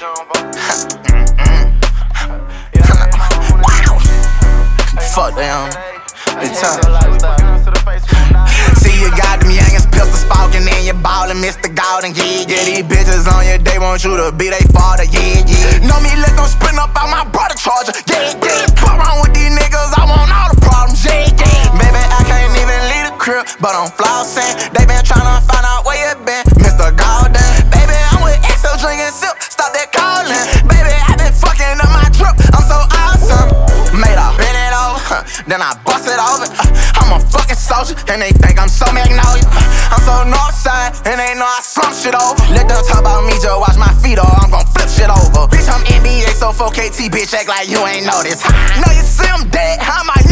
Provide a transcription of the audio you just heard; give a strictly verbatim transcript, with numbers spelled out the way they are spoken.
Fuck them. It's time. See you got them youngins pistol sparking and you ballin', Mister Golden, yeah, yeah. These bitches on you, they want you to be they father, yeah, yeah. Know me, let them sprint up out my brother charger, yeah, yeah. Fuck wrong with these niggas, I want all the problems, yeah, yeah. Baby, I can't even leave the crib, but I'm flossing. They been tryna find out where you been, Mister Golden. Baby, I'm with X O drinking sip, stop that calling. Baby, I been fucking up my trip, I'm so awesome. Made her bend it over, huh, then I bust it over. uh, I'm a fucking soldier, and they think I'm so magnolia. uh, I'm so north side, and they know I slump shit over. Let them talk about me, just watch my feet or I'm gon' flip shit over. Bitch, I'm N B A, so four K T, bitch, act like you ain't noticed. Know you see I'm dead, I might